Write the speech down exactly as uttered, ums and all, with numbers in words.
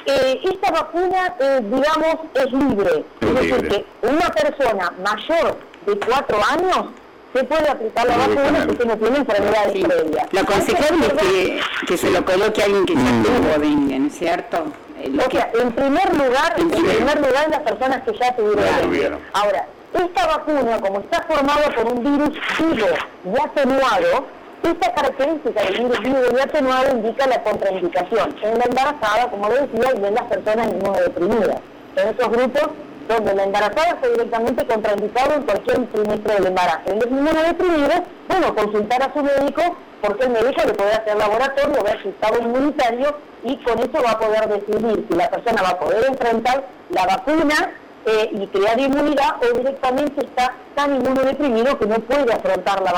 eh, esta vacuna, eh, digamos, es libre. Es, es decir, libre. Que una persona mayor de cuatro años se puede aplicar la vacuna porque no tiene enfermedades sí. previas. Lo aconsejable es que, que se lo coloque a alguien que ya mm. tuvo dengue, ¿no es cierto? O sea, en primer lugar, en primer lugar las personas que ya tuvieron dengue. Ahora, esta vacuna, como está formada por un virus vivo y atenuado, esta característica del virus vivo y atenuado indica la contraindicación en la embarazada, como lo decía, y en las personas inmunodeprimidas. En estos grupos donde la embarazada fue directamente contraindicado en cualquier trimestre del embarazo. En los inmunodeprimidos, bueno, consultar a su médico, porque el médico le puede hacer laboratorio, ver su estado inmunitario, y con eso va a poder decidir si la persona va a poder enfrentar la vacuna eh, y crear inmunidad, o directamente está tan inmunodeprimido que no puede afrontar la vacuna.